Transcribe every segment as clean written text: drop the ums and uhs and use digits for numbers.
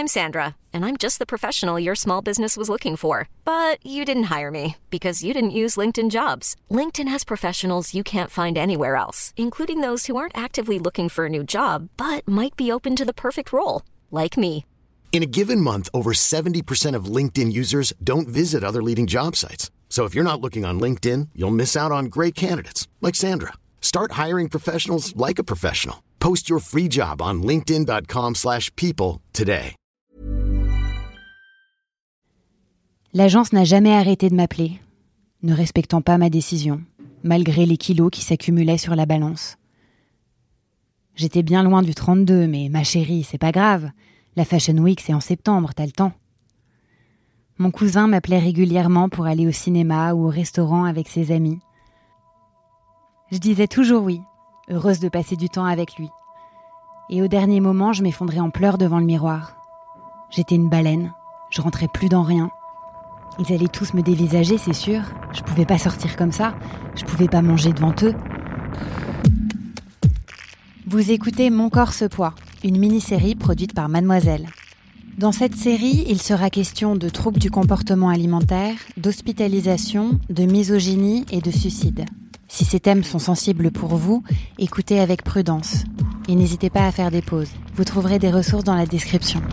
I'm Sandra, and I'm just the professional your small business was looking for. But you didn't hire me because you didn't use LinkedIn Jobs. LinkedIn has professionals you can't find anywhere else, including those who aren't actively looking for a new job, but might be open to the perfect role, like me. In a given month, over 70% of LinkedIn users don't visit other leading job sites. So if you're not looking on LinkedIn, you'll miss out on great candidates like Sandra. Start hiring professionals like a professional. Post your free job on linkedin.com/people today. L'agence n'a jamais arrêté de m'appeler, ne respectant pas ma décision, malgré les kilos qui s'accumulaient sur la balance. J'étais bien loin du 32, mais ma chérie, c'est pas grave. La Fashion Week, c'est en septembre, t'as le temps. Mon cousin m'appelait régulièrement pour aller au cinéma ou au restaurant avec ses amis. Je disais toujours oui, heureuse de passer du temps avec lui. Et au dernier moment, je m'effondrais en pleurs devant le miroir. J'étais une baleine, je rentrais plus dans rien. Ils allaient tous me dévisager, c'est sûr. Je pouvais pas sortir comme ça, je pouvais pas manger devant eux. Vous écoutez Mon corps ce poids, une mini-série produite par Mademoiselle. Dans cette série, il sera question de troubles du comportement alimentaire, d'hospitalisation, de misogynie et de suicide. Si ces thèmes sont sensibles pour vous, écoutez avec prudence. Et n'hésitez pas à faire des pauses. Vous trouverez des ressources dans la description.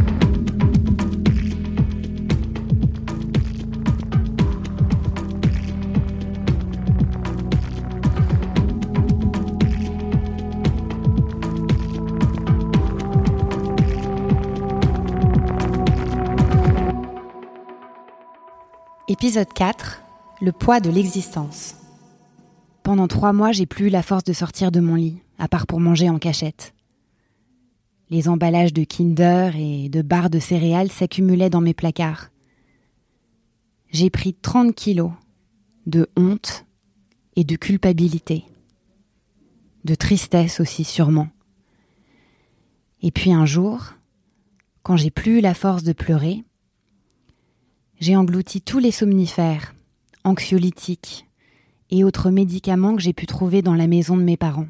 Épisode 4, le poids de l'existence. Pendant 3 mois, j'ai plus eu la force de sortir de mon lit, à part pour manger en cachette. Les emballages de Kinder et de barres de céréales s'accumulaient dans mes placards. J'ai pris 30 kilos de honte et de culpabilité. De tristesse aussi, sûrement. Et puis un jour, quand j'ai plus eu la force de pleurer, j'ai englouti tous les somnifères, anxiolytiques et autres médicaments que j'ai pu trouver dans la maison de mes parents.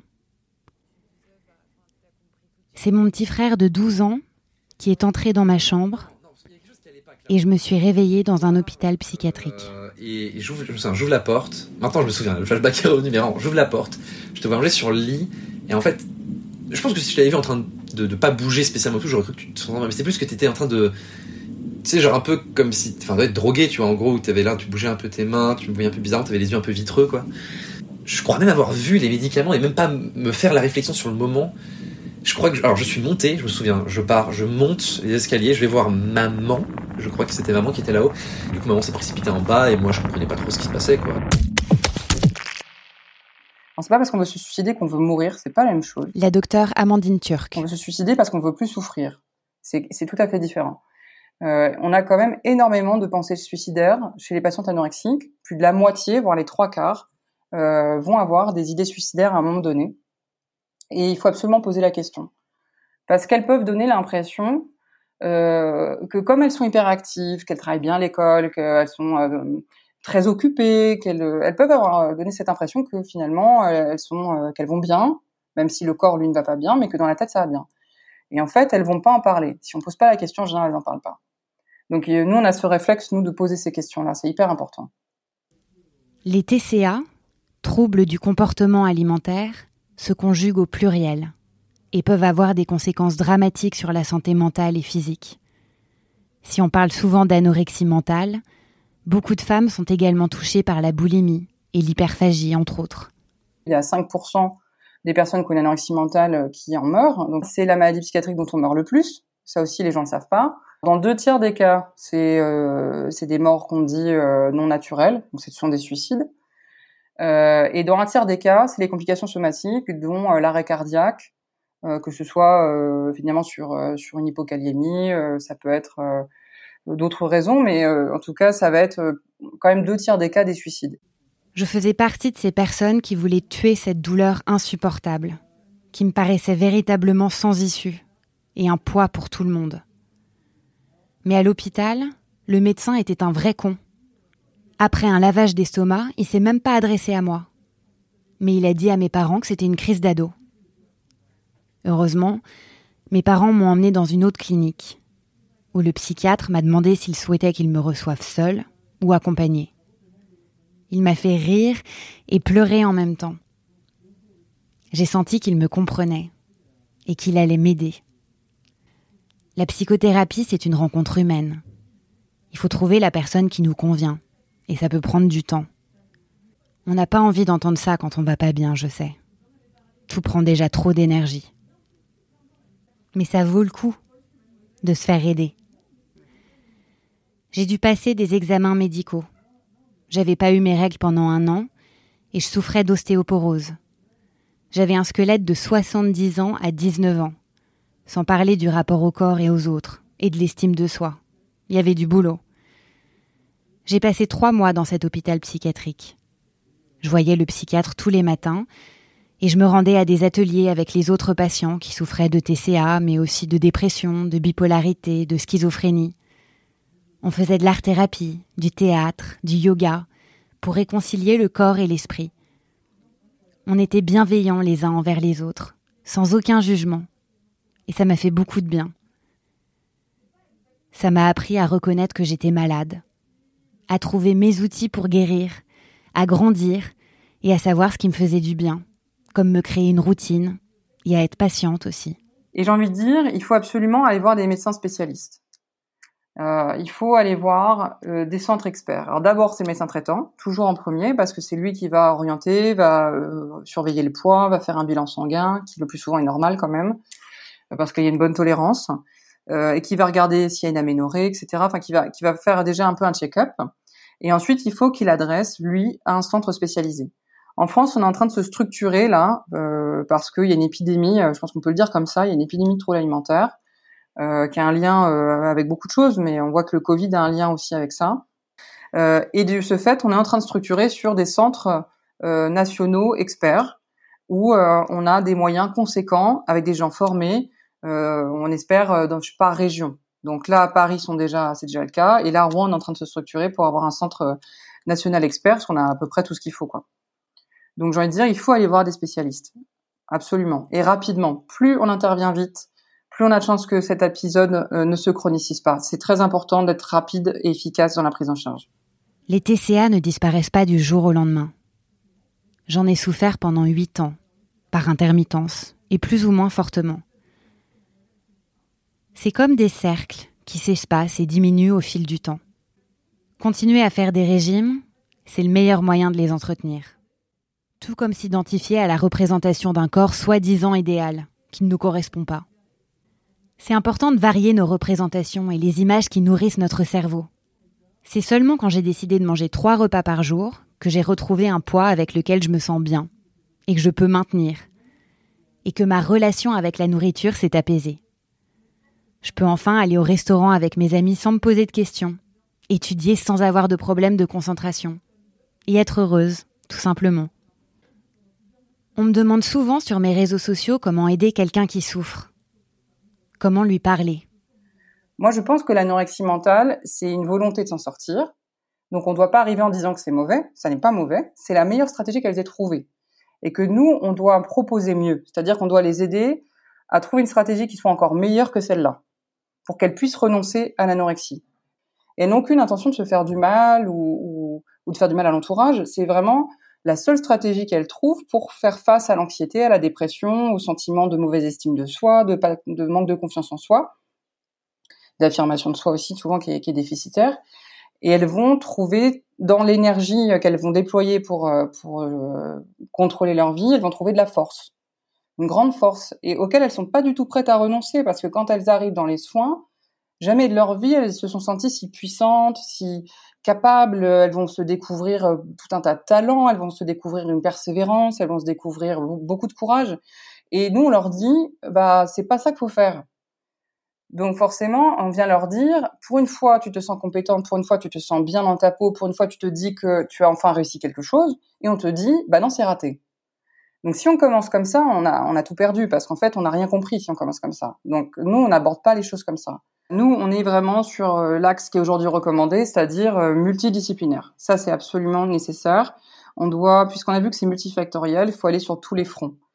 C'est mon petit frère de 12 ans qui est entré dans ma chambre et je me suis réveillée dans un hôpital psychiatrique. Et j'ouvre la porte. Maintenant, je me souviens, le flashback est revenu, mais vraiment, j'ouvre la porte, je te vois manger sur le lit, et en fait, je pense que si je t'avais vu en train de pas bouger spécialement tout, j'aurais cru que tu te sentais, mais c'était plus que t'étais en train de... Tu sais, genre un peu comme si... Enfin, d'être drogué, tu vois, en gros, où t'avais là, tu bougeais un peu tes mains, tu me voyais un peu bizarre, t'avais les yeux un peu vitreux, quoi. Je crois même avoir vu les médicaments et même pas me faire la réflexion sur le moment. Je crois que... Alors, je suis monté, je me souviens, je monte les escaliers, je vais voir maman. Je crois que c'était maman qui était là-haut. Du coup, maman s'est précipitée en bas et moi, je comprenais pas trop ce qui se passait, quoi. C'est pas parce qu'on veut se suicider qu'on veut mourir, c'est pas la même chose. La docteure Amandine Turc. On veut se suicider parce qu'on veut plus souffrir. C'est tout à fait différent. On a quand même énormément de pensées suicidaires chez les patientes anorexiques. Plus de la moitié, voire les 3/4, vont avoir des idées suicidaires à un moment donné. Et il faut absolument poser la question. Parce qu'elles peuvent donner l'impression que comme elles sont hyperactives, qu'elles travaillent bien à l'école, qu'elles sont très occupées, elles peuvent avoir donné cette impression que finalement qu'elles vont bien, même si le corps lui ne va pas bien, mais que dans la tête ça va bien. Et en fait, elles vont pas en parler. Si on pose pas la question, en général, elles en parlent pas. Donc nous, on a ce réflexe, nous, de poser ces questions-là. C'est hyper important. Les TCA, troubles du comportement alimentaire, se conjuguent au pluriel et peuvent avoir des conséquences dramatiques sur la santé mentale et physique. Si on parle souvent d'anorexie mentale, beaucoup de femmes sont également touchées par la boulimie et l'hyperphagie, entre autres. Il y a 5% des personnes qui ont une anorexie mentale qui en meurent. Donc c'est la maladie psychiatrique dont on meurt le plus. Ça aussi, les gens ne le savent pas. Dans 2/3 des cas, c'est des morts qu'on dit non naturelles, donc ce sont des suicides. Et dans 1/3 des cas, c'est les complications somatiques, dont l'arrêt cardiaque, que ce soit finalement sur une hypokaliémie, ça peut être d'autres raisons, mais en tout cas, ça va être quand même 2/3 des cas des suicides. Je faisais partie de ces personnes qui voulaient tuer cette douleur insupportable, qui me paraissait véritablement sans issue et un poids pour tout le monde. Mais à l'hôpital, le médecin était un vrai con. Après un lavage d'estomac, il s'est même pas adressé à moi. Mais il a dit à mes parents que c'était une crise d'ado. Heureusement, mes parents m'ont emmenée dans une autre clinique. où le psychiatre m'a demandé s'il souhaitait qu'il me reçoive seul ou accompagné. Il m'a fait rire et pleurer en même temps. J'ai senti qu'il me comprenait et qu'il allait m'aider. La psychothérapie, c'est une rencontre humaine. Il faut trouver la personne qui nous convient, et ça peut prendre du temps. On n'a pas envie d'entendre ça quand on va pas bien, je sais. Tout prend déjà trop d'énergie. Mais ça vaut le coup de se faire aider. J'ai dû passer des examens médicaux. J'avais pas eu mes règles pendant 1 an et je souffrais d'ostéoporose. J'avais un squelette de 70 ans à 19 ans, sans parler du rapport au corps et aux autres, et de l'estime de soi. Il y avait du boulot. J'ai passé 3 mois dans cet hôpital psychiatrique. Je voyais le psychiatre tous les matins et je me rendais à des ateliers avec les autres patients qui souffraient de TCA, mais aussi de dépression, de bipolarité, de schizophrénie. On faisait de l'art-thérapie, du théâtre, du yoga, pour réconcilier le corps et l'esprit. On était bienveillants les uns envers les autres, sans aucun jugement. Et ça m'a fait beaucoup de bien. Ça m'a appris à reconnaître que j'étais malade, à trouver mes outils pour guérir, à grandir et à savoir ce qui me faisait du bien, comme me créer une routine et à être patiente aussi. Et j'ai envie de dire, il faut absolument aller voir des médecins spécialistes. Il faut aller voir des centres experts. Alors d'abord, c'est le médecin traitant, toujours en premier, parce que c'est lui qui va orienter, va surveiller le poids, va faire un bilan sanguin, qui le plus souvent est normal quand même, parce qu'il y a une bonne tolérance, et qui va regarder s'il y a une aménorrhée, etc. Enfin, qui va faire déjà un peu un check-up. Et ensuite, il faut qu'il adresse, lui, à un centre spécialisé. En France, on est en train de se structurer là, parce qu'il y a une épidémie, je pense qu'on peut le dire comme ça, il y a une épidémie de troubles alimentaires, qui a un lien avec beaucoup de choses, mais on voit que le Covid a un lien aussi avec ça. Et de ce fait, on est en train de structurer sur des centres nationaux experts, où on a des moyens conséquents, avec des gens formés, on espère, par région. Donc là, à Paris, c'est déjà le cas, et là, à Rouen, on est en train de se structurer pour avoir un centre national expert, parce qu'on a à peu près tout ce qu'il faut, quoi. Donc j'ai envie de dire, il faut aller voir des spécialistes, absolument, et rapidement. Plus on intervient vite, plus on a de chance que cet épisode ne se chronicise pas. C'est très important d'être rapide et efficace dans la prise en charge. Les TCA ne disparaissent pas du jour au lendemain. J'en ai souffert pendant 8 ans, par intermittence, et plus ou moins fortement. C'est comme des cercles qui s'espacent et diminuent au fil du temps. Continuer à faire des régimes, c'est le meilleur moyen de les entretenir. Tout comme s'identifier à la représentation d'un corps soi-disant idéal, qui ne nous correspond pas. C'est important de varier nos représentations et les images qui nourrissent notre cerveau. C'est seulement quand j'ai décidé de manger 3 repas par jour que j'ai retrouvé un poids avec lequel je me sens bien et que je peux maintenir, et que ma relation avec la nourriture s'est apaisée. Je peux enfin aller au restaurant avec mes amis sans me poser de questions, étudier sans avoir de problème de concentration, et être heureuse, tout simplement. On me demande souvent sur mes réseaux sociaux comment aider quelqu'un qui souffre. Comment lui parler ? Moi, je pense que l'anorexie mentale, c'est une volonté de s'en sortir. Donc, on ne doit pas arriver en disant que c'est mauvais. Ça n'est pas mauvais. C'est la meilleure stratégie qu'elles aient trouvée. Et que nous, on doit proposer mieux. C'est-à-dire qu'on doit les aider à trouver une stratégie qui soit encore meilleure que celle-là, pour qu'elles puissent renoncer à l'anorexie. Et n'ont aucune intention de se faire du mal ou de faire du mal à l'entourage. C'est vraiment la seule stratégie qu'elles trouvent pour faire face à l'anxiété, à la dépression, au sentiment de mauvaise estime de soi, de manque de confiance en soi, d'affirmation de soi aussi, souvent qui est déficitaire. Et elles vont trouver, dans l'énergie qu'elles vont déployer pour contrôler leur vie, elles vont trouver de la force, une grande force, et auquel elles sont pas du tout prêtes à renoncer, parce que quand elles arrivent dans les soins, jamais de leur vie elles se sont senties si puissantes, si capables. Elles vont se découvrir tout un tas de talents, elles vont se découvrir une persévérance, elles vont se découvrir beaucoup de courage. Et nous, on leur dit, c'est pas ça qu'il faut faire. Donc forcément, on vient leur dire, pour une fois, tu te sens compétente, pour une fois, tu te sens bien dans ta peau, pour une fois, tu te dis que tu as enfin réussi quelque chose, et on te dit, non, c'est raté. Donc si on commence comme ça, on a tout perdu, parce qu'en fait, on n'a rien compris si on commence comme ça. Donc nous, on n'aborde pas les choses comme ça. Nous, on est vraiment sur l'axe qui est aujourd'hui recommandé, c'est-à-dire multidisciplinaire. Ça, c'est absolument nécessaire. On doit, puisqu'on a vu que c'est multifactoriel, il faut aller sur tous les fronts.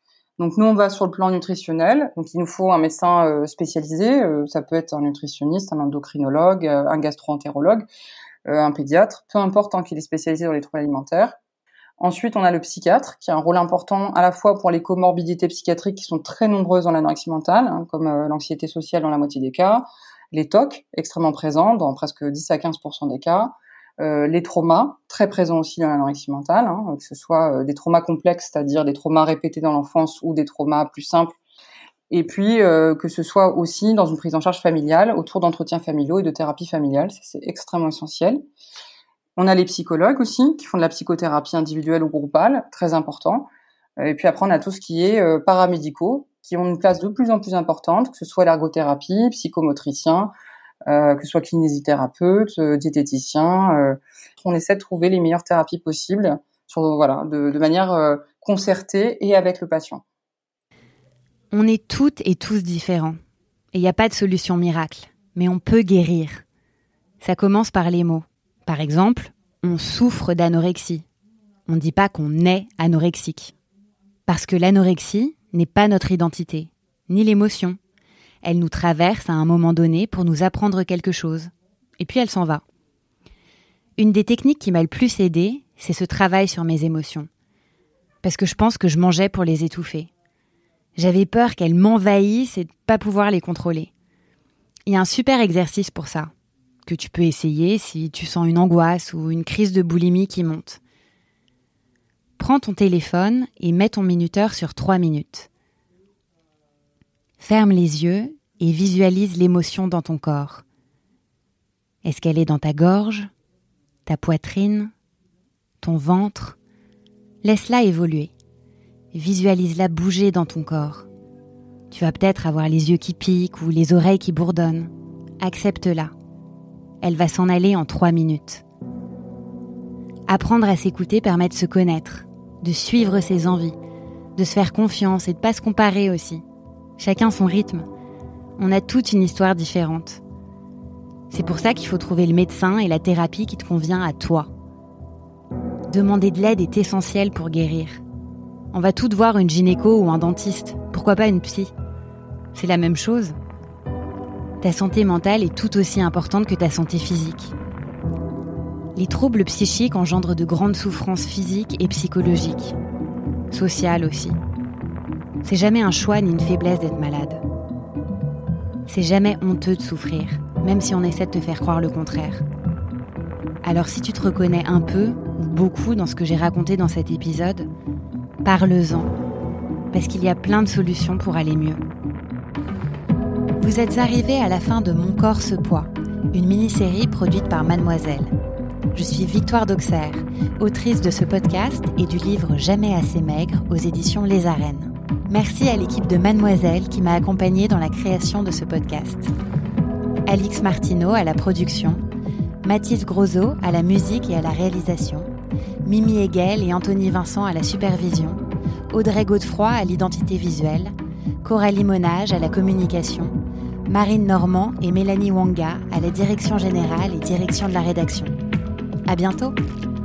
Donc nous, on va sur le plan nutritionnel. Donc il nous faut un médecin spécialisé. Ça peut être un nutritionniste, un endocrinologue, un gastro-entérologue, un pédiatre, peu importe tant qu'il est spécialisé dans les troubles alimentaires. Ensuite, on a le psychiatre qui a un rôle important à la fois pour les comorbidités psychiatriques qui sont très nombreuses dans l'anorexie mentale, comme l'anxiété sociale dans la moitié des cas, les TOC extrêmement présents dans presque 10 à 15% des cas, les traumas très présents aussi dans l'anorexie mentale, que ce soit des traumas complexes, c'est-à-dire des traumas répétés dans l'enfance ou des traumas plus simples, et puis que ce soit aussi dans une prise en charge familiale autour d'entretiens familiaux et de thérapie familiale, ça c'est extrêmement essentiel. On a les psychologues aussi, qui font de la psychothérapie individuelle ou groupale, très important. Et puis après, on a tout ce qui est paramédicaux, qui ont une place de plus en plus importante, que ce soit l'ergothérapie, psychomotricien, que ce soit kinésithérapeute, diététicien. On essaie de trouver les meilleures thérapies possibles, de manière concertée et avec le patient. On est toutes et tous différents. Et il n'y a pas de solution miracle, mais on peut guérir. Ça commence par les mots. Par exemple, on souffre d'anorexie. On ne dit pas qu'on est anorexique. Parce que l'anorexie n'est pas notre identité, ni l'émotion. Elle nous traverse à un moment donné pour nous apprendre quelque chose. Et puis elle s'en va. Une des techniques qui m'a le plus aidée, c'est ce travail sur mes émotions. Parce que je pense que je mangeais pour les étouffer. J'avais peur qu'elles m'envahissent et de ne pas pouvoir les contrôler. Il y a un super exercice pour ça, que tu peux essayer si tu sens une angoisse ou une crise de boulimie qui monte. Prends ton téléphone et mets ton minuteur sur 3 minutes. Ferme les yeux et visualise l'émotion dans ton corps. Est-ce qu'elle est dans ta gorge, ta poitrine, ton ventre ? Laisse-la évoluer. Visualise-la bouger dans ton corps. Tu vas peut-être avoir les yeux qui piquent ou les oreilles qui bourdonnent. Accepte-la. Elle va s'en aller en 3 minutes. Apprendre à s'écouter permet de se connaître, de suivre ses envies, de se faire confiance et de ne pas se comparer aussi. Chacun son rythme. On a toute une histoire différente. C'est pour ça qu'il faut trouver le médecin et la thérapie qui te convient à toi. Demander de l'aide est essentiel pour guérir. On va toutes voir une gynéco ou un dentiste, pourquoi pas une psy ? C'est la même chose. Ta santé mentale est tout aussi importante que ta santé physique. Les troubles psychiques engendrent de grandes souffrances physiques et psychologiques, sociales aussi. C'est jamais un choix ni une faiblesse d'être malade. C'est jamais honteux de souffrir, même si on essaie de te faire croire le contraire. Alors si tu te reconnais un peu ou beaucoup dans ce que j'ai raconté dans cet épisode, parle-en, parce qu'il y a plein de solutions pour aller mieux. Vous êtes arrivés à la fin de Mon corps ce poids, une mini-série produite par Mademoiselle. Je suis Victoire d'Auxerre, autrice de ce podcast et du livre Jamais assez maigre aux éditions Les Arènes. Merci à l'équipe de Mademoiselle qui m'a accompagnée dans la création de ce podcast. Alix Martineau à la production, Mathis Grosot à la musique et à la réalisation, Mimi Hegel et Anthony Vincent à la supervision, Audrey Godefroy à l'identité visuelle, Coralie Monage à la communication, Marine Normand et Mélanie Wanga à la direction générale et direction de la rédaction. À bientôt!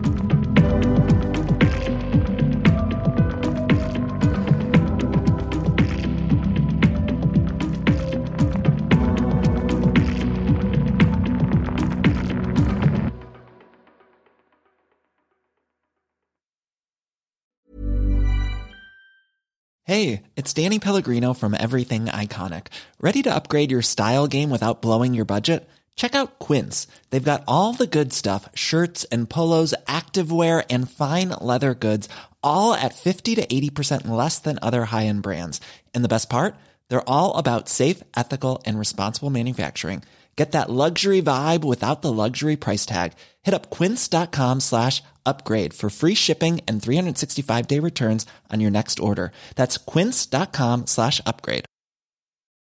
Hey, it's Danny Pellegrino from Everything Iconic. Ready to upgrade your style game without blowing your budget? Check out Quince. They've got all the good stuff, shirts and polos, activewear, and fine leather goods, all at 50 to 80% less than other high-end brands. And the best part? They're all about safe, ethical, and responsible manufacturing. Get that luxury vibe without the luxury price tag. Hit up quince.com/upgrade for free shipping and 365-day returns on your next order. That's quince.com/upgrade.